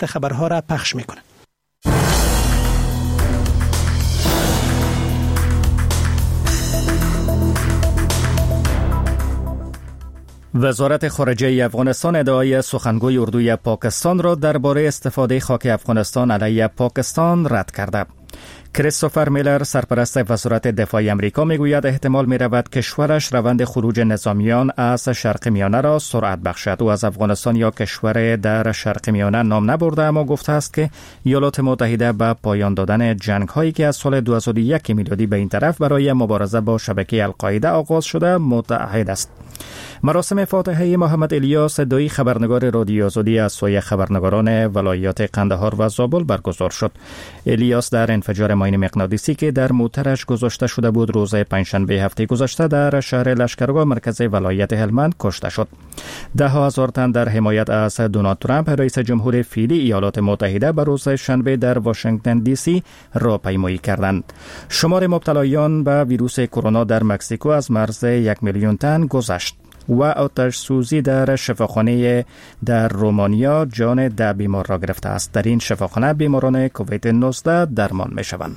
وقت خبرها را پخش میکنه. وزارت خارجه افغانستان ادعای سخنگوی اردوی پاکستان را درباره استفاده خاک افغانستان علیه پاکستان رد کرده. کریستوفر میلر سرپرست وزارت دفاع امریکا میگوید احتمال میرود کشورش روند خروج نظامیان از شرق میانه را سرعت بخشد. او از افغانستان یا کشور در شرق میانه نام نبرده، اما گفته است که ایالات متحده به پایان دادن جنگ هایی که از سال 2001 میلادی به این طرف برای مبارزه با شبکه القاعده آغاز شده متعهد است. مراسم فاتحه محمد الیاس ادعای خبرنگار رادیو آزادی از سوی خبرنگاران ولایات قندهار و زابل برگزار شد. الیاس در انفجار ماین مغناطیسی که در موترش گذاشته شده بود روز پنجشنبه هفته گذشته در شهر لشکرگاه مرکز ولایت هلمند کشته شد. ده هزار تن در حمایت از دونالد ترامپ رئیس جمهور فعلی ایالات متحده به روز شنبه در واشنگتن دی سی راهپیمایی کردند. شمار مبتلایان به ویروس کرونا در مکزیکو از مرز 1 میلیون تن گذشت و آتش سوزی در شفاخانه در رومانیا جان 10 بیمار را گرفته است. در این شفاخانه بیماران کووید 19 درمان می شوند.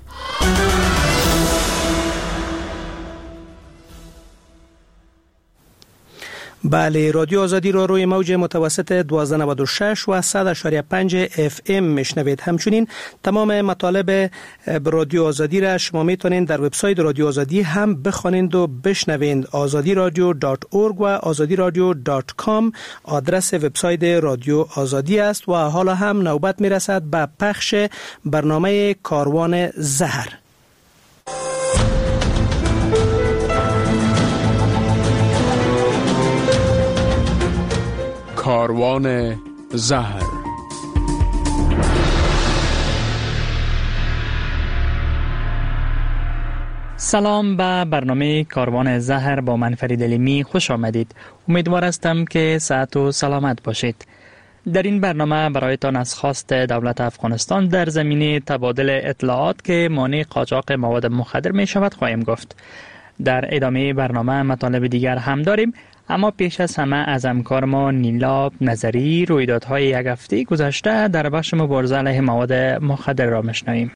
بله، رادیو آزادی را روی موج متوسط 1296 و 100.5 FM میشنوید. همچنین تمام مطالب رادیو آزادی را شما میتونید در وبسایت رادیو آزادی هم بخوانید و بشنوید. azadiradio.org و azadiradio.com آدرس وبسایت رادیو آزادی است و حالا هم نوبت میرسد به پخش برنامه کاروان زهر. کاروان زهر. سلام به برنامه کاروان زهر با من فرید علیمی خوش آمدید. امیدوار هستم که صحت و سلامت باشید. در این برنامه برایتان از خواست دولت افغانستان در زمینه تبادل اطلاعات که مانع قاچاق مواد مخدر می شود خواهیم گفت. در ادامه برنامه مطالب دیگر هم داریم، اما پیش از همه از همکار ما نیلا نظری رویدادهای یک هفته گذشته در بخش مبارزه علیه مواد مخدر را میشنویم.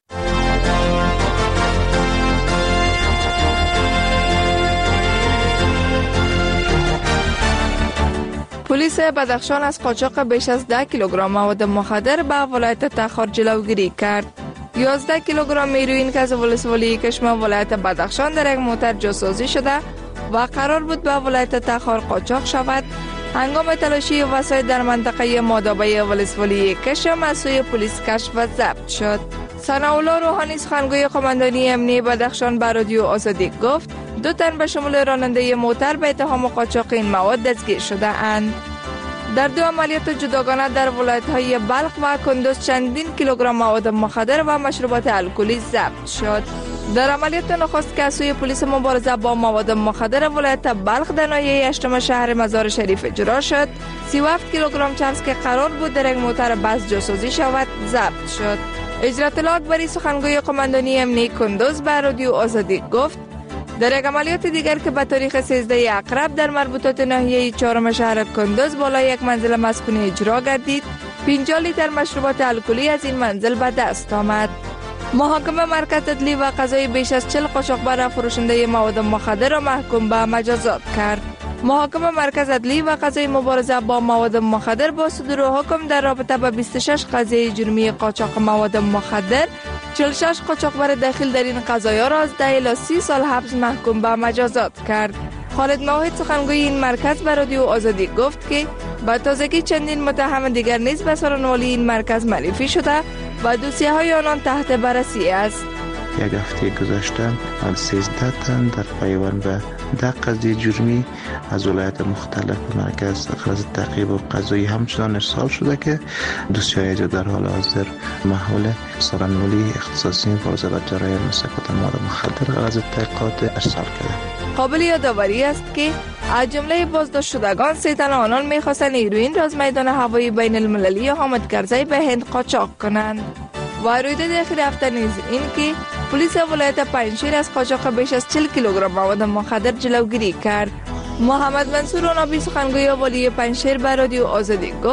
پلیس بدخشان از قاچاق بیش از 10 کیلوگرم مواد مخدر به ولایت تخار جلوگیری کرد. 11 کیلوگرم هیروئین که از ولسوالی کشمه ولایت بدخشان در یک موتر جاسازی شده و قرار بود به ولایت تخار قاچاق شود، هنگام تلاشی وسایل در منطقه مادابه ولسوالی کشم از سوی پلیس کشف و ضبط شد. ثناءالله روحانی سخنگوی قماندانی امنیه بدخشان به رادیو آزادی گفت 2 تن به شمول راننده موتر به اتهام قاچاق این مواد دستگیر شده اند. در 2 عملیات جداگانه در ولایت‌های بلخ و کندوز چندین کیلوگرم مواد مخدر و مشروبات الکلی ضبط شد. در عملیات نخست که از سوی پلیس مبارزه با مواد مخدر ولایت بلخ در ناحیه 8 شهر مزار شریف اجرا شد، 37 کیلوگرم چرس که قرار بود در یک موتر بس جاسازی شود ضبط شد. اجرا اطلاعات بری سخنگوی قماندانی امنیه کندوز به رادیو آزادی گفت در یک عملیات دیگر که به تاریخ 13 اقرب در مربوطات ناحیه 4 شهر کندوز بالای یک منزل مسکونی اجرا گردید، 50 لیتر مشروبات الکلی از این منزل به دست آمد. محاکمه مرکز عدلی و قضایی بیش از 40 قاچاقبر فروشنده مواد مخدر را محکوم به مجازات کرد. محاکمه مرکز عدلی و قضایی مبارزه با مواد مخدر با صدور حکم در رابطه با 26 قضیه جرمی قاچاق مواد مخدر 46 قاچاقبر داخل در این قضایا را از 10 الی 30 سال حبس محکوم به مجازات کرد. خالد موحد سخنگوی این مرکز به رادیو آزادی گفت که با تازگی چندین متهم دیگر نیز به سرانوالی این مرکز معرفی شده و دوسیه های آنان تحت بررسی است. یک هفته گذشته 13 تن در پیوند به 10 قضیه جرمی از ولایت مختلف مرکز غرض تعقیب و قضایی همچنان ارسال شده که دوسیه‌های در حال حاضر محول سرانوالی اختصاصی مبارزه با جرایم مصرف مواد مخدر غرض تحقیقات ارسال کرده. قابل یادآوری است که از جمله بازداشت شدگان 3 تن آنان می‌خواستند هیروئین را از میدان هوایی بین المللی حامد کرزی به هند قاچاق کنند. و رویداد اخیر هفته نیز این که پلیس ولایت پنجشیر از قاچاق بیش از 40 کیلوگرم مواد مخدر جلوگیری کرد. محمد منصور نابی سخنگوی والی پنجشیر به رادیو آزادی گفت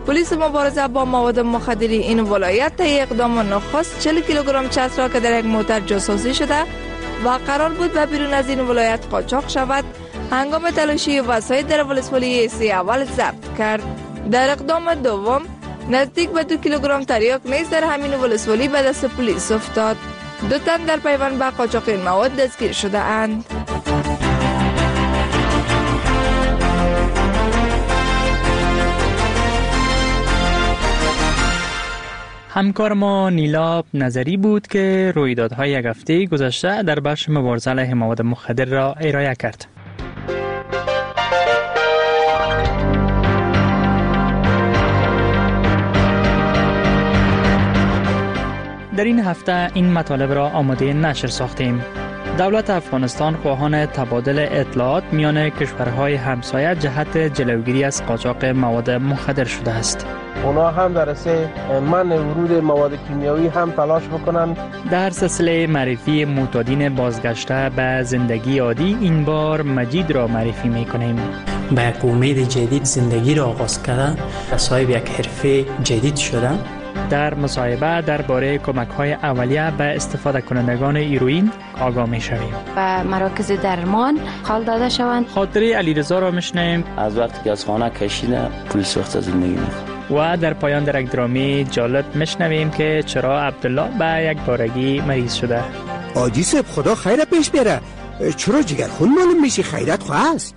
پلیس مبارزه با مواد مخدری این ولایت طی اقدام نخست 40 کیلوگرم چتر را که در یک موتر جاسوسی شده و قرار بود به بیرون از این ولایت قاچاق شود، هنگام تلاشی وسایل در ولسوالی سی اول ضبط کرد. در اقدام دوم نزدیک به 2 کیلوگرم تریاک نیز در همین ولسوالی به دست پلیس افتاد. 2 تن در پیوند به قاچاق این مواد دستگیر شده اند. همکار ما نیلا نظری بود که رویدادهای یک هفته گذشته در بخش مبارزه علیه مواد مخدر را ارائه کرد. در این هفته این مطالب را آماده نشر ساختیم. دولت افغانستان خواهان تبادل اطلاعات میان کشورهای همسایه جهت جلوگیری از قاچاق مواد مخدر شده است. اونا هم در سه منع ورود مواد کیمیایی هم تلاش بکنن. در سلسله معرفی معتادین بازگشته به زندگی عادی این بار مجید را معرفی میکنیم. با یک امید جدید زندگی را آغاز کردن، صاحب یک حرفه جدید شدن. در مصاحبه درباره کمک‌های اولیه به استفاده کنندگان هیروئین آگاه می‌شویم. و مراکز درمان حال داده شوند. خاطره علیرضا را می‌شنویم. از وقتی که از خانه کشیده پول سوخته زندگی می‌کنه. و در پایان در یک درامی جالب می‌شنویم که چرا عبدالله به یک بارگی مریض شده. آجی صاحب خدا خیر پیش بره. چرا جگرخون معلوم میشی؟ خیرت خواست.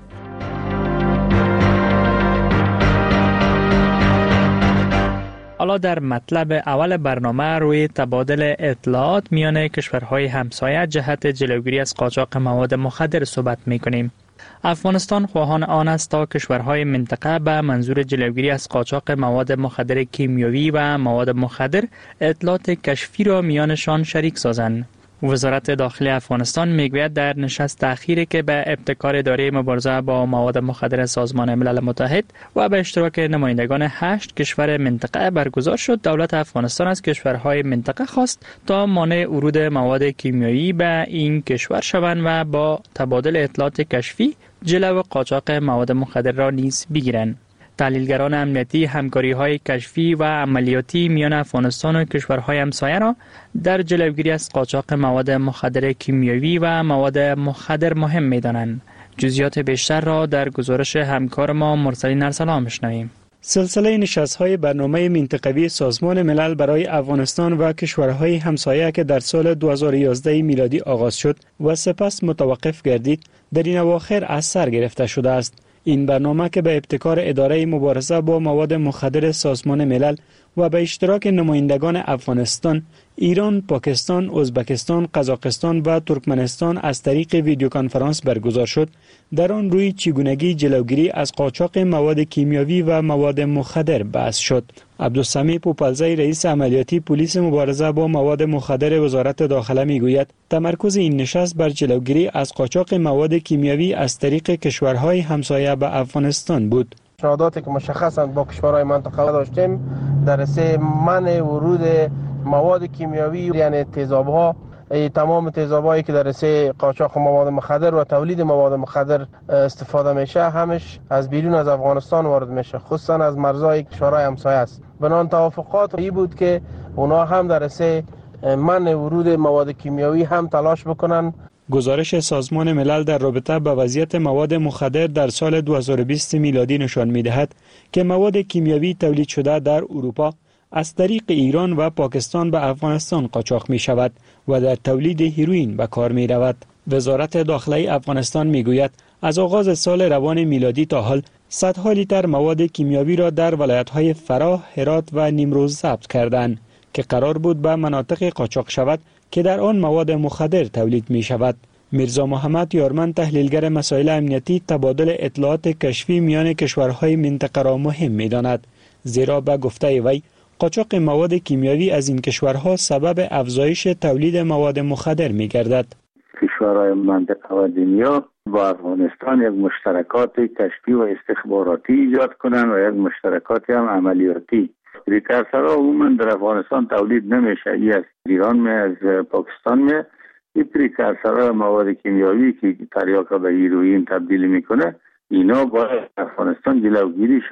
حالا در مطلب اول برنامه روی تبادل اطلاعات میان کشورهای همسایه جهت جلوگیری از قاچاق مواد مخدر صحبت میکنیم. افغانستان خواهان آن است تا کشورهای منطقه به منظور جلوگیری از قاچاق مواد مخدر کیمیایی و مواد مخدر اطلاعات کشفی را میانشان شریک سازند. وزارت داخلی افغانستان میگوید در نشست اخیری که به ابتکار اداره مبارزه با مواد مخدر سازمان ملل متحد و به اشتراک نمایندگان 8 کشور منطقه برگزار شد، دولت افغانستان از کشورهای منطقه خواست تا مانع ورود مواد کیمیایی به این کشور شوند و با تبادل اطلاعات کشفی جلو قاچاق مواد مخدر را نیز بگیرند. تحلیلگران امنیتی همکاری‌های کشفی و عملیاتی میان افغانستان و کشورهای همسایه را در جلوگیری از قاچاق مواد مخدر کیمیایی و مواد مخدر مهم می‌دانند. جزئیات بیشتر را در گزارش همکار ما مرسلین ارسلان می‌شنویم. سلسله نشست‌های برنامه منطقوی سازمان ملل برای افغانستان و کشورهای همسایه که در سال 2011 میلادی آغاز شد و سپس متوقف گردید، در این اواخر از سر گرفته شده است. این برنامه که به ابتکار اداره مبارزه با مواد مخدر سازمان ملل و به اشتراک نمایندگان افغانستان، ایران، پاکستان، ازبکستان، قزاقستان و ترکمنستان از طریق ویدیو کنفرانس برگزار شد، در آن روی چگونگی جلوگیری از قاچاق مواد کیمیایی و مواد مخدر بحث شد. عبدالسمیع پوپلزی رئیس عملیاتی پلیس مبارزه با مواد مخدر وزارت داخله میگوید تمرکز این نشست بر جلوگیری از قاچاق مواد کیمیایی از طریق کشورهای همسایه به افغانستان بود. شهاداتی که مشخصاً با کشورهای منطقه داشتیم در سه منع ورود مواد کیمیایی، یعنی تیزاب‌ها، تمام تیزابایی که در سه قاچاق مواد مخدر و تولید مواد مخدر استفاده میشه همش از بیرون از افغانستان وارد میشه، خصوصا از مرزهای کشورهای همسایه است. بنان توافقات این بود که اونا هم در سه منع ورود مواد کیمیایی هم تلاش بکنن. گزارش سازمان ملل در رابطه با وضعیت مواد مخدر در سال 2020 میلادی نشان می‌دهد که مواد کیمیایی تولید شده در اروپا از طریق ایران و پاکستان به افغانستان قاچاق می شود و در تولید هیروئین به کار می رود. وزارت داخلی افغانستان می گوید از آغاز سال روان میلادی تا حال صدها لیتر مواد کیمیایی را در ولایت‌های فراه، هرات و نیمروز ضبط کردند که قرار بود به مناطق قاچاق شود که در آن مواد مخدر تولید می شود. میرزا محمد یارمن تحلیلگر مسائل امنیتی تبادل اطلاعات کشفی میان کشورهای منطقه را مهم می داند، زیرا به گفته وی قاچاق مواد کیمیایی از این کشورها سبب افزایش تولید مواد مخدر می گردد. کشورهای منطقه و دنیا با افغانستان یک مشترکات کشفی و استخباراتی ایجاد کنند و یک مشترکات هم عملیاتی. پریکورسورها عموما در افغانستان تولید نمیشه، ای از ایران می از پاکستان می. این پریکورسورها مواد کیمیایی که تریاک به هیروئین تبدیل میکنه، اینا باید افغانستان جلوگیری شود.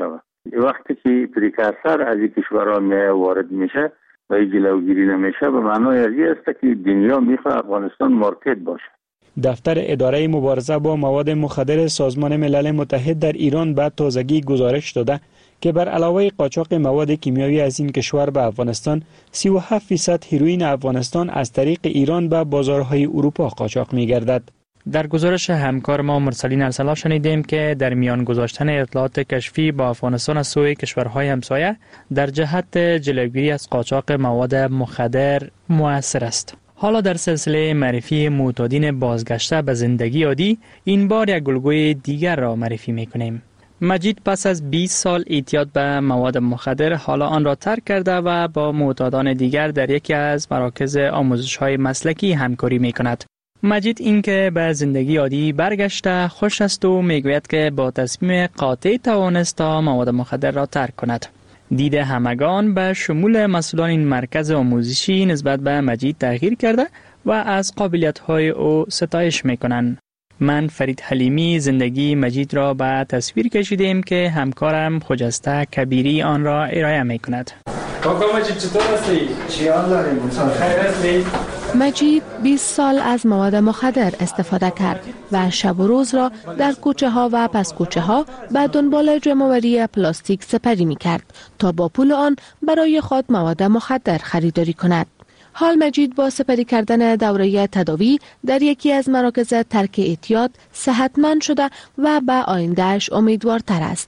وقتی که پریکارسر از این کشورها وارد میشه و جلوگیری نمیشه به معنای از این است که دنیا میخواد افغانستان مارکت باشه. دفتر اداره مبارزه با مواد مخدر سازمان ملل متحد در ایران به تازگی گزارش داده که بر علاوه قاچاق مواد کیمیایی از این کشور به افغانستان 37% هیروئین افغانستان از طریق ایران به بازارهای اروپا قاچاق می‌گردد. در گزارش همکار ما مرسلین ارسلا شنیدیم که در میان گذاشتن اطلاعات کشفی با افغانستان از سوی کشورهای همسایه در جهت جلوگیری از قاچاق مواد مخدر مؤثر است. حالا در سلسله معرفی معتادین بازگشته به زندگی عادی این بار یک الگوی دیگر را معرفی می‌کنیم. مجید پس از 20 سال اعتیاد به مواد مخدر حالا آن را ترک کرده و با معتادان دیگر در یکی از مراکز آموزش‌های مسلکی همکاری می‌کند. مجید اینکه به زندگی عادی برگشته خوش است و میگوید که با تصمیم قاطع توانست مواد مخدر را ترک کند. دید همگان به شمول مسئولان این مرکز آموزشی نسبت به مجید تغییر کرده و از قابلیت‌های او ستایش می‌کنند. من فرید حلیمی زندگی مجید را به تصویر کشیدیم که همکارم خجسته کبیری آن را ارائه می‌کند. کاکا مجید چطور هستی؟ چی حال داری؟ خیر هستی؟ مجید 20 سال از مواد مخدر استفاده کرد و شب و روز را در کوچه ها و پس کوچه ها به دنبال جمع‌آوری پلاستیک سپری می کرد تا با پول آن برای خود مواد مخدر خریداری کند. حال مجید با سپری کردن دوره تداوی در یکی از مراکز ترک اعتیاد صحتمند شده و به آیندهش امیدوارتر است.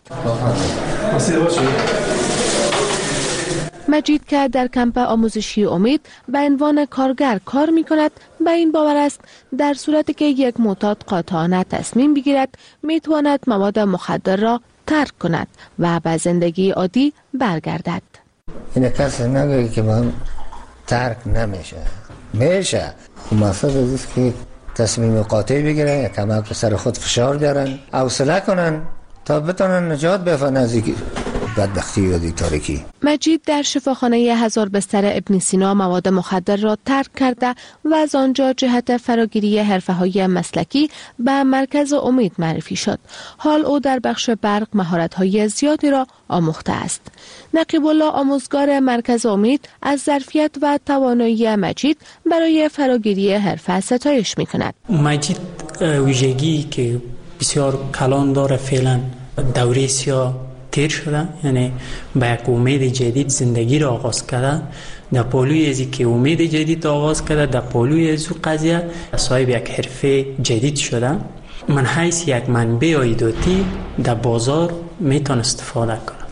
مجید که در کمپ آموزشی امید به عنوان کارگر کار می کند به این باور است در صورتی که یک معتاد قاطعانه تصمیم بگیرد می تواند مواد مخدر را ترک کند و به زندگی عادی برگردد. این کسی نگوید که من ترک نمیشه میشه. مقصد است که تصمیم قاطع بگیرن یا کمک به سر خود فشار بیارن حوصله کنن تا بتونن نجات بفن از بدبختی و تاریکی. مجید در شفاخانه 1000 بستر ابن سینا مواد مخدر را ترک کرده و از آنجا جهت فراگیری حرفه‌های مسلکی به مرکز امید معرفی شد. حال او در بخش برق مهارت‌های زیادی را آموخته است. نقیب الله آموزگار مرکز امید از ظرفیت و توانایی مجید برای فراگیری حرفه ستایش می‌کند. مجید ویژگی که بسیار کلان داره، فعلا دوره سیاه تیر شده، یعنی با یک امید جدید زندگی را آغاز کرده. در پالوی ازی که امید جدید آغاز کرده، در پالوی ازو قضیه صاحب یک حرفه جدید شده. من حیث یک منبع عایداتی در بازار میتون استفاده کنم.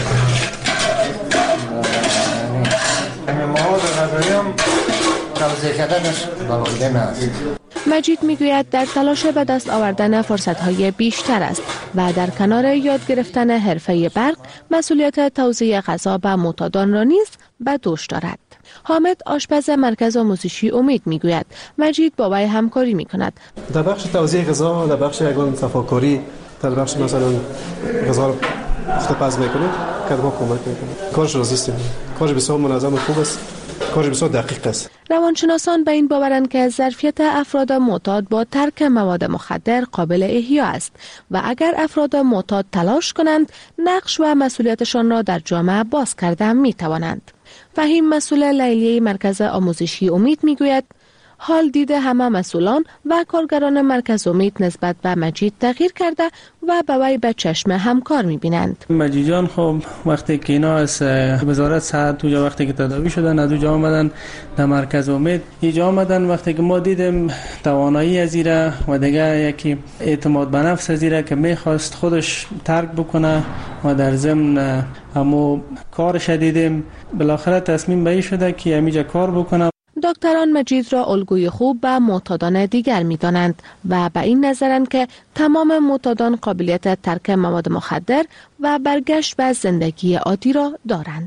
مجید میگوید در تلاش به دست آوردن فرصت‌های بیشتر است و در کنار یاد گرفتن حرفه برق مسئولیت توزیع غذا به معتادان را نیز به دوش دارد. حامد آشپز مرکز آموزشی امید میگوید مجید با وی همکاری میکند. در بخش توزیع غذا، در بخش یگان صفاکاری، در بخش مثلا غذا رو پز میکنه که ما کمک میکنه. کارش راضی است. کارش بسیار منظم و خوب است. کارش بسیار دقیق است. روانشناسان به این باورند که ظرفیت افراد معتاد با ترک مواد مخدر قابل احیا است و اگر افراد معتاد تلاش کنند نقش و مسئولیتشان را در جامعه باز کرده می توانند. فهیم مسئول لیلیه مرکز آموزشی امید می گوید حال دیده همه مسئولان و کارگران مرکز امید نسبت به مجید تغییر کرده و به وی به چشم همکار می‌بینند. مجید جان خب وقتی که اینا از وزارت صحت تو وقتی که تداوی شدن از اونجا آمدن در مرکز امید اینجا آمدن، وقتی که ما دیدیم توانایی از ایره و دیگه یکی اعتماد به نفس از ایره که میخواست خودش ترک بکنه و در ضمن همو کارش دیدیم، بالاخره تصمیم به این شده که همینجا کار بکنه. دکتران مجید را الگوی خوب به معتادان دیگر می‌دانند و به این نظرند که تمام معتادان قابلیت ترک مواد مخدر و برگشت به زندگی عادی را دارند.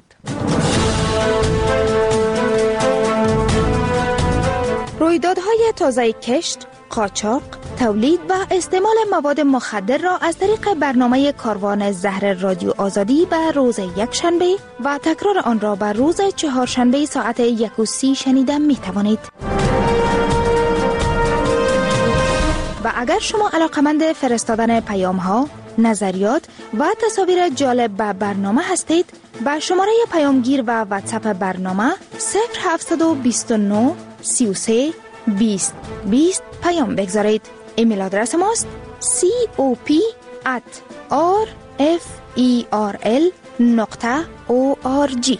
رویدادهای تازه کشت، قاچاق، تولید و استعمال مواد مخدر را از طریق برنامه کاروان زهر رادیو آزادی به روز یکشنبه و تکرار آن را به روز چهارشنبه ساعت 1:30 شنیدن می توانید. و اگر شما علاقمند فرستادن پیام ها، نظریات و تصاویر جالب به برنامه هستید، به شماره پیامگیر و واتساپ برنامه 0729 33 20 20 پیام بگذارید. ایمیل آدرس ماست cop@rferl.org.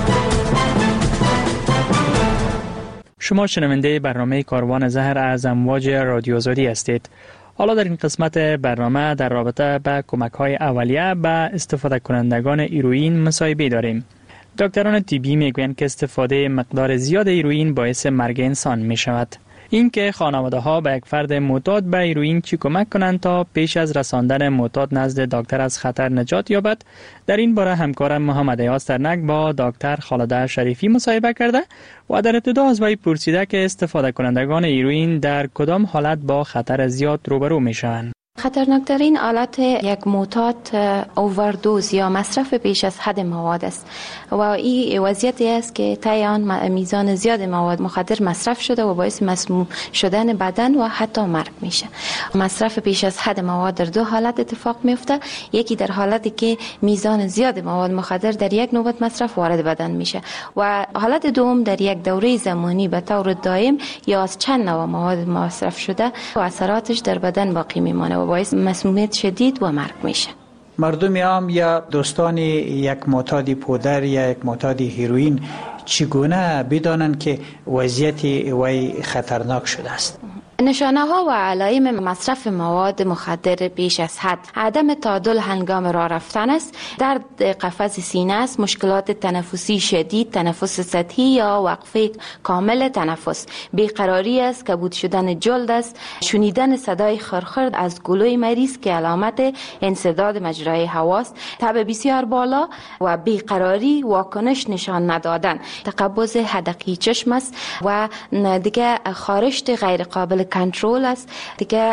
شما شنونده برنامه کاروان زهر از امواج رادیو آزادی هستید. حالا در این قسمت برنامه در رابطه با کمک‌های اولیه به استفاده کنندگان هیروئین مصاحبه داریم. دکتران طبی میگویند که استفاده مقدار زیاد هیروئین باعث مرگ انسان می شود. این که خانواده‌ها به یک فرد معتاد به هیروئین چی کمک کنند تا پیش از رساندن معتاد نزد دکتر از خطر نجات یابد، در این باره همکارم محمد ایاز ترنک با دکتر خالده شریفی مصاحبه کرده و در ابتدا از وی پرسیده که استفاده کنندگان هیروئین در کدام حالت با خطر زیاد روبرو می شوند. خطرناکترین حالت یک معتاد اووردوز یا مصرف بیش از حد مواد است و این وضعیتی است که طی آن میزان زیاد مواد مخدر مصرف شده و باعث مسموم شدن بدن و حتی مرگ میشه. مصرف بیش از حد مواد در دو حالت اتفاق میفته. یکی در حالتی که میزان زیاد مواد مخدر در یک نوبت مصرف وارد بدن میشه و حالت دوم در یک دوره زمانی به طور دائم یا از چند نوع مواد مصرف شده و اثراتش در بدن باقی میمانه و باعث مسمومیت شدید و مرگ میشه. مردم عام یا دوستان یک معتاد پودر یا یک معتاد هیروئین چگونه بدانند که وضعیت وی خطرناک شده است؟ نشانه ها و علائم مصرف مواد مخدر بیش از حد: عدم تعادل هنگام راه رفتن است، درد قفس سینه است، مشکلات تنفسی شدید، تنفس سطحی یا وقفه کامل تنفس، بیقراری است، کبود شدن جلد است، شنیدن صدای خرخر از گلوی مریض که علامت انسداد مجرای هوا است، تب بسیار بالا و بیقراری، واکنش نشان ندادن، تقبض حدقی چشم است و دیگه خارشت غیر قابل کنترل است، دیگه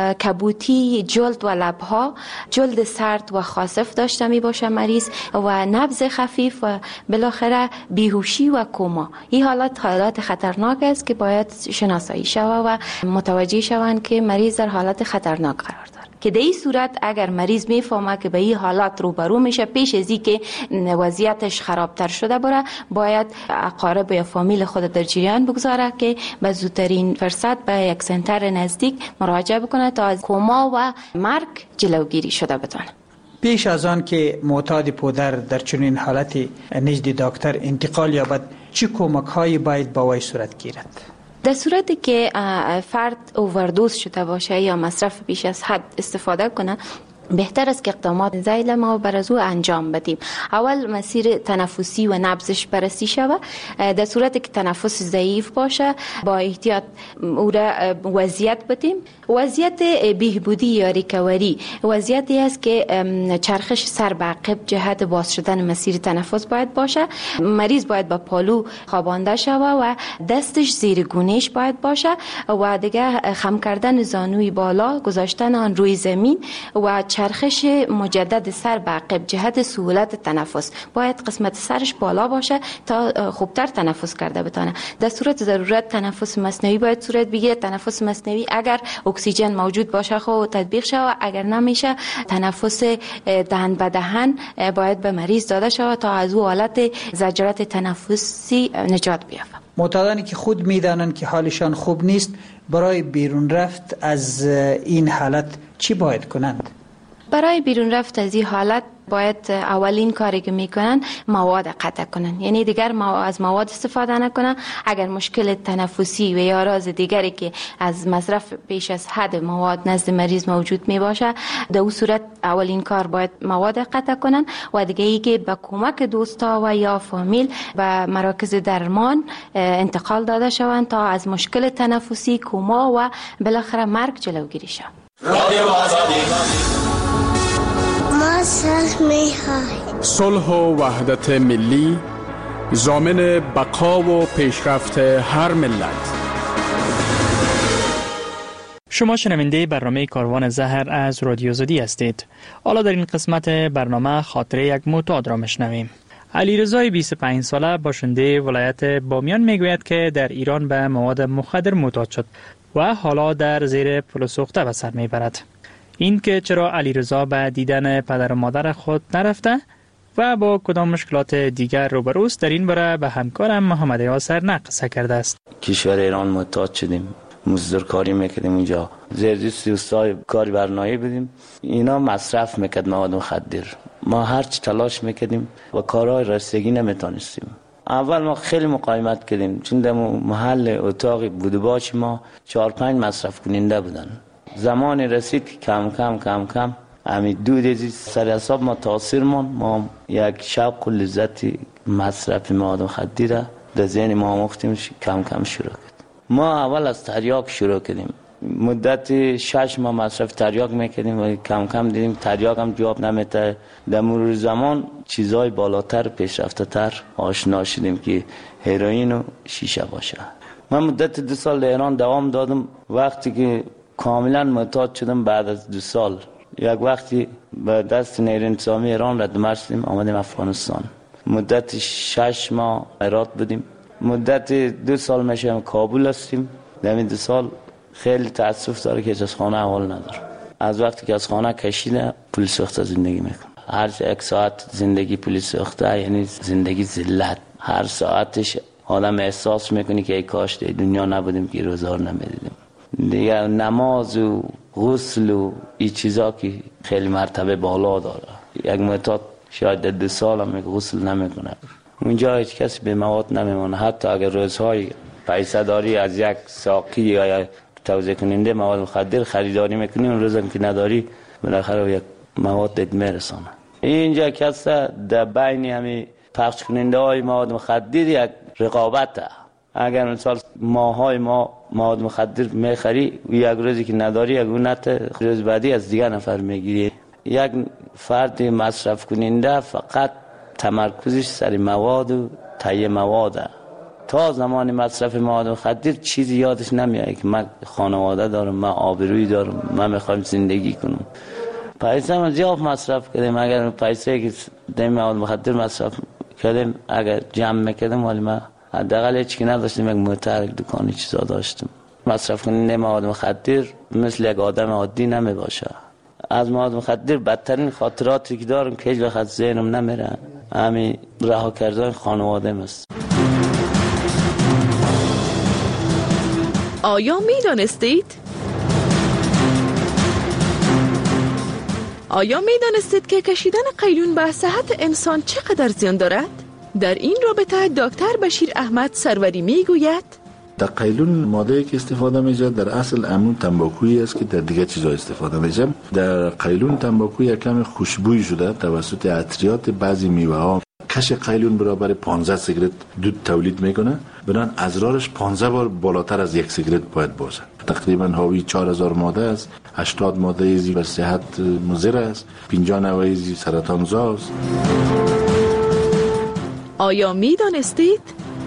کبوتی جلد و لبها، جلد سرد و خاصف داشته می باشه مریض و نبض خفیف و بالاخره بیهوشی و کوما. این حالات خطرناک است که باید شناسایی شود و متوجه شوند که مریض در حالت خطرناک قرار دارد. که در این صورت اگر مریض میفهمه که به این حالات روبرو میشه، پیش از اینکه وضعیتش خرابتر شده بره باید اقارب یا فامیل خود در جریان بگذاره که به زودترین فرصت به یک سنتر نزدیک مراجعه بکنه تا از کما و مرگ جلوگیری شده بتونه. پیش از آن که معتاد پودر در چنین حالت نزد دکتر انتقال یابد، چه کمک‌هایی باید با وی صورت گیرد؟ در صورتی که فرد اووردوز شده باشه یا مصرف بیش از حد استفاده کنه، بهتر است که اقدامات ضایع ما بر از او انجام بدیم. اول مسیر تنفسی و نبضش بررسی شود. در صورتی که تنفس ضعیف باشه با احتیاط او را وضعیت بدیم. وضعیت بهبودی یا ریکاوری وضعیتی است که چرخش سر به عقب جهت باز شدن مسیر تنفس باید باشه. مریض باید با پالو خوابانده شود و دستش زیر گونهش باید باشه و دیگه خم کردن زانوی بالا، گذاشتن آن روی زمین و چرخش مجدد سر به عقب جهت سهولت تنفس. باید قسمت سرش بالا باشه تا خوبتر تنفس کرده بتونه. در صورت ضرورت تنفس مصنوعی باید صورت بگیره. تنفس مصنوعی اگر اکسیژن موجود باشه خب تطبیق شود، اگر نمیشه تنفس دهن به دهن باید به مریض داده شود تا از او حالت زجرات تنفسی نجات بیابد. معتادانی که خود میدانند که حالشان خوب نیست، برای بیرون رفت از این حالت چی باید کنند؟ برای بیرون رفت از این حالت باید اولین کاری که میکنن مواد قطع کنن، یعنی دیگر از مواد استفاده نکنن. اگر مشکل تنفسی و یا راز دیگری که از مصرف بیش از حد مواد نزد مریض موجود می باشه، در اون صورت اولین کار باید مواد قطع کنن و دیگه ای که با کمک دوستا و یا فامیل به مراکز درمان انتقال داده شوند تا از مشکل تنفسی، کوما و بالاخره مرگ جلوگیری شود. صلح و وحدت ملی ضامن بقا و پیشرفت هر ملت. شما شنونده برنامه کاروان زهر از رادیو آزادی هستید. حالا در این قسمت برنامه خاطره یک معتاد را میشنویم. علیرضا 25 ساله باشنده ولایت بامیان میگوید که در ایران به مواد مخدر معتاد شد و حالا در زیر پل سوخته به سر میبرد. این که چرا علیرضا به دیدن پدر و مادر خود نرفته و با کدام مشکلات دیگر روبروست، در این باره به همکارم محمد یاسر نقصه کرده است. کشور ایران محتاج شدیم، مزدورکاری میکردیم اونجا، زیردست دوستای کاری برنامه‌ای بودیم، اینا مصرف میکرد مواد مخدر. ما هرچی تلاش میکردیم و کارهای رسیدگی نمیتونستیم. اول ما خیلی مقاومت کردیم، چون در محل اتاق بودباش ما 4-5 مصرف کننده بودن. زمان رسید که کم کم همین دود سر حساب ما تاثیر ما یک شوق و لذت مصرف مواد مخدر در ذهن ما مختیم کم شروع کرد. ما اول از تریاک شروع کردیم، مدت 6 ماه مصرف تریاک میکردیم و کم دیدیم تریاک هم جواب نمیده. در مرور زمان چیزای بالاتر پیشرفته تر آشنا شدیم که هروئین و شیشه باشه. من مدت 2 سال در ایران دوام دادم. وقتی که کاملا معتاد شدم بعد از 2 سال یک وقتی به دست نیروی انتظامی ایران رد مرز شدیم، آمدیم افغانستان. مدت 6 ماه هرات بودیم. مدت 2 سال میشه کابل هستیم. در این 2 سال خیلی تاسف داره که از خانه احوال نداره. از وقتی که از خانه کشیده پلیس ساخته زندگی میکنه. هر 1 ساعت زندگی پلیس ساخته یعنی زندگی ذلت. هر ساعتش آدم احساس میکنی که ای کاش در دنیا نبودیم که روزگار نمیدیدیم. دیگه نماز و غسل و این چیزا که خیلی مرتبه بالا داره. یک معتاد شاید در 2 سال هم غسل نمیکنه. اونجا هیچ کسی به مواد نمیمونه. حتی اگر روزهای پیسه داری از یک ساقی یا توزیع کننده مواد مخدر خریداری میکنی، اون روزم که نداری بالاخره یک مواد دید میرسانه. اینجا کسی در بین همین پخش کننده های مواد مخدر یک رقابته. اگر مثلا ماهای ما مواد مخدر میخری و یک روزی که نداری یک اونت روز بعدی از دیگر نفر میگیری. یک فرد مصرف کننده فقط تمرکزش سر مواد و تهیه مواد. تا زمان مصرف مواد مخدر چیزی یادش نمیاد که من خانواده دارم، من آبرویی دارم، من میخوام زندگی کنم. پیسه ما زیاد مصرف کردیم. اگر پیسه که در مواد مخدر مصرف کردیم اگر جمع میکردم ولی ما حداقل هیچ کی نداشتیم، یک موتر، یک دکانی چیزا داشتیم. مصرف کننده مواد مخدر مثل یک آدم عادی نمیباشه. از مواد مخدر بدترین خاطراتی که دارم که هیچ وقت ذهنم نمیره همین رها کردن خانواده است. آیا میدانستید که کشیدن قیلون به صحت انسان چقدر زیان دارد؟ در این رابطه دکتر بشیر احمد سروری میگوید در قیلون ماده که استفاده میشه در اصل امون تنباکویی است که در دیگه چیزا استفاده میشه. در قیلون تنباکو یک کم خوشبویی شده توسط عطریات بعضی میوه ها. کش قیلون برابر 15 سیگرت دود تولید میکنه، بنابراین ازرارش 15 بار بالاتر از 1 سیگرت باید باشه. تقریبا حاوی 4000 ماده است، 80 ماده ازی بر صحت مضر است، 50 نوع ازی سرطان زا است. آیا میدانستید؟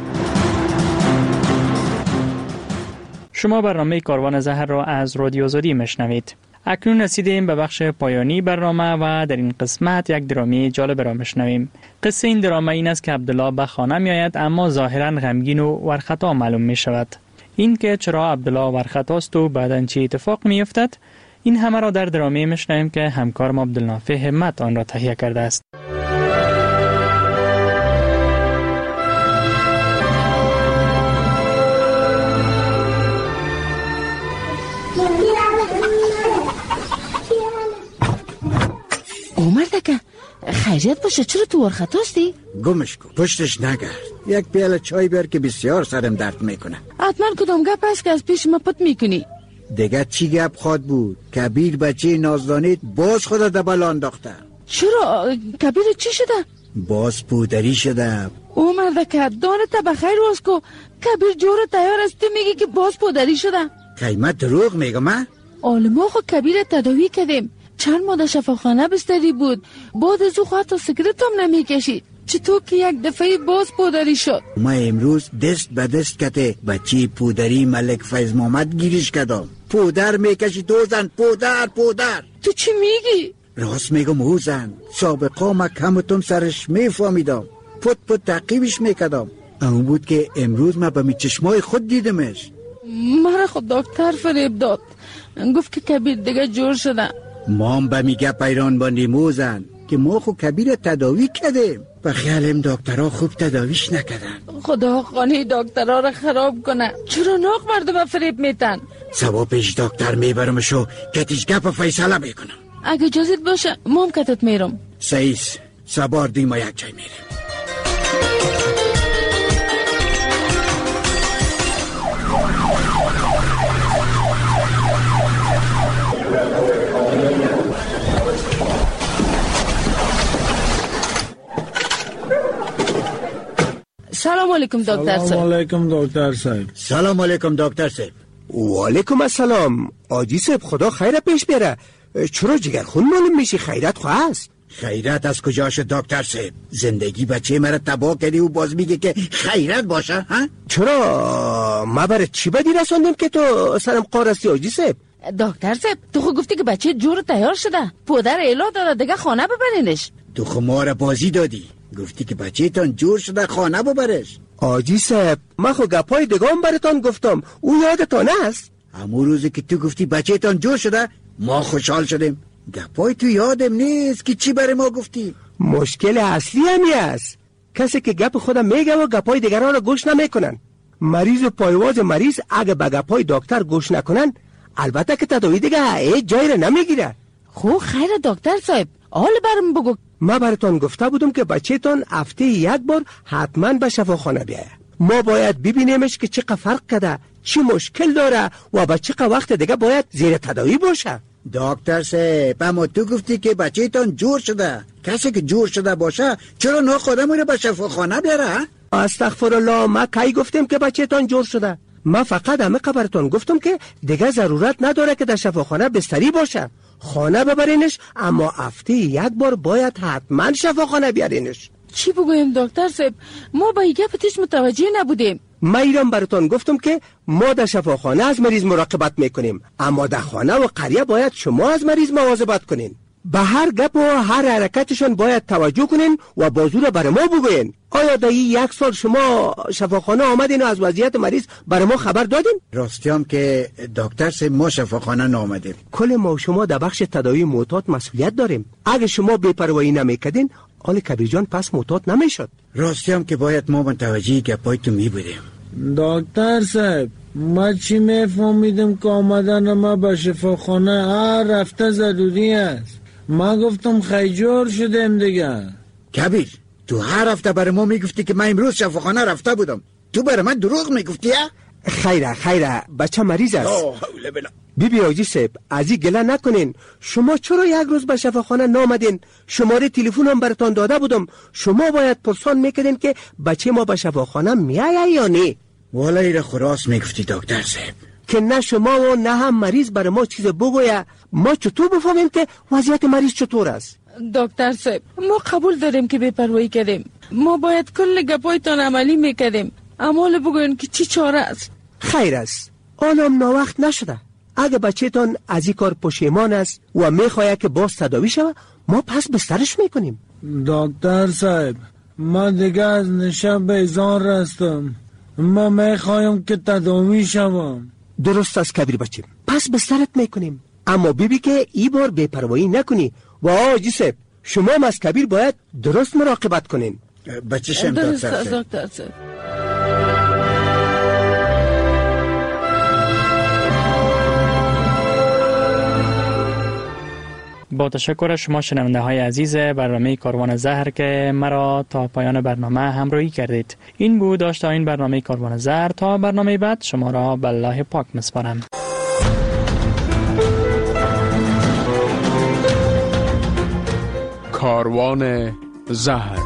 شما برنامه کاروان زهر را از رادیو آزادی میشنوید. اکنون رسیدیم به بخش پایانی برنامه و در این قسمت یک درامی جالب را میشنویم. قصه این دراما این است که عبدالله به خانه می آید اما ظاهرا غمگین و ورخطا معلوم می شود. این که چرا عبدالله ورخطاست و بعداً چه اتفاق می افتد، این همه را در درامی میشنویم که همکارم عبدالنافع همت آن را تهیه کرده است. مردکه خیریت باشه، چرا تو ورخطاستی؟ گمش کن، پشتش نگرد. یک پیاله چای بیار که بسیار سرم درد میکنه. حتما کدام گپ است که از پیش ما پت میکنی؟ دیگه چی گپ خواد بود؟ کبیر بچه نازدانید باز خدا دبل انداخته. چرا؟ کبیر چی شده؟ باز پودری شده. او مردکه دانت بخیر روز کو، کبیر جور تیار است، تو میگی که باز پودری شده؟ قیمت دروغ میگم من؟ آلما خود کبیر تداوی کردیم، چند ماه در شفاخانه بستری بود، بعد از او خواهد تا سیگرت هم نمیکشید. چطور که یک دفعه باز پودری شد؟ ما امروز دست به دست کته بچی پودری ملک فیض محمد گیرش کدام. پودر میکشی تو زن، پودر. تو چی میگی؟ راست میگم او زن، سابقا ما کمتون سرش میفهمیدم، پت تعقیبش میکدم. اون بود که امروز ما به می چشمای خود دیدمش. مرا خود دکتر فریب داد، گفت که کبیر دیگه جور شده. ما هم به میگه پیران با نیموزن که ما خو کبیر تداوی کردیم و خیالم دکترها خوب تداویش نکردن. خدا خانه دکترها را خراب کنه. چرا ناق مردم فریب میتن؟ سبا پیش دکتر میبرمشو کتیش گپ فیصله میکنم. اگه اجازت باشه ما هم کتت میرم. سعیس سبار دیما یک جای میریم. سلام علیکم دکتر صاحب. سلام علیکم دکتر صاحب. سلام علیکم دکتر صاحب. و علیکم السلام. آجی صاحب خدا خیر پیش بیاره. چرا جگر خون معلوم میشی؟ خیرت خواست؟ خیرت از کجا شد دکتر صاحب؟ زندگی بچه مرا تباه کردی و باز میگه که خیرت باشه ها؟ چرا ما برای چی بدی رساندم که تو سرم قارستی آجی صاحب؟ دکتر صاحب تو خود گفتی که بچه جور تیار شده، پدر ایلا داده دیگه خانه ببرینش. تو خود ما را بازی دادی، گفتی که بچه تان جور شده خانه ببرش. آجی صاحب من خود گپای دگام براتان گفتم، او یادتان است؟ همون روزی که تو گفتی بچه تان جور شده ما خوشحال شدیم. گپای تو یادم نیست که چی برای ما گفتی. مشکل اصلی همی است، کسی که گپ خودم میگه و گپای دیگران را گوش نمیکنن. مریض و پایواز مریض اگه به گپای دکتر گوش نکنن البته که تداوی دیگه هیچ جایی را نمیگیره. خو خیر دکتر صاحب حال برم بگو. ما براتون گفته بودم که بچه‌تان هفته یک بار حتما به شفاخانه بیایه. ما باید ببینیمش که چقدر فرق کرده، چی مشکل داره و به چقدر وقت دیگه باید زیر تداوی باشه. دکتر صاحب اما تو گفتی که بچه‌تان جور شده. کسی که جور شده باشه چرا نه خودمون رو به شفاخانه بیاره؟ استغفرالله، ما کی گفتیم که بچه‌تان جور شده؟ ما فقط همه خبرتون گفتم که دیگه ضرورت نداره که در شفاخانه بستری باشه. خانه ببرینش، اما هفته یک بار باید حتما شفاخانه بیارینش. چی بگویم دکتر صاحب؟ ما با این گپتش متوجه نبودیم. ما ایران براتون گفتم که ما در شفاخانه از مریض مراقبت میکنیم، اما در خانه و قریه باید شما از مریض مواظبت کنین. به هر گپ و هر حرکتشون باید توجه کنین و بازو را برای ما بگوین. آیا در یک سال شما شفاخانه آمدین و از وضعیت مریض برای ما خبر دادین؟ راستیام که دکتر صاحب ما شفاخانه نآمدیم. کل ما شما در بخش تداوی معتاد مسئولیت داریم. اگه شما بی‌پروایی نمیکردین آل کبیر جان پس معتاد نمیشد. راستیام که باید ما متوجه گپای تو می بودیم. دکتر صاحب ما چی میفهمیدم که آمدن ما به شفاخانه هر هفته ضروری است. ما گفتم خیجور شدیم دیگه. کبیر تو هر هفته برای ما میگفتی که من امروز شفاخانه رفته بودم، تو برای من دروغ میگفتی؟ خیره بچه مریض است. بیبی آجی صاحب از این گله نکنین. شما چرا یک روز به شفاخانه نامدین؟ شماره تلفن هم براتون داده بودم. شما باید پرسان میکردین که بچه ما به شفاخانه میایه یا نه. والا ایره خراس میگفتی دکتر صاحب که نه شما و نه هم مریض برای ما چیز بگویه. ما چطور بفهمیم که وضعیت مریض چطور است؟ دکتر صاحب ما قبول داریم که بی‌پروایی کردیم. ما باید کل گپایتان عملی میکردیم. اما بگوین که چی چاره است؟ خیر است، آنم ناوقت نشده. اگه بچه‌تان از این کار پشیمان است و میخواهد که باز تداوی شود ما پس بسترش میکنیم. دکتر صاحب ما دیگه از نشه بیزار هستم. ما میخوایم که تداوی شوم. درست است کبیر بچه، پس بسترت میکنیم، اما بیبی که ای بار بی‌پروایی نکنی. و آجی صاحب شما هم از کبیر باید درست مراقبت کنین. بچه شم دکتر صاحب. با تشکر شما شنونده های عزیز برنامه کاروان زهر که مرا تا پایان برنامه همراهی کردید. این بود داشته این برنامه کاروان زهر. تا برنامه بعد شما را به الله پاک میسپارم. کاروان زهر.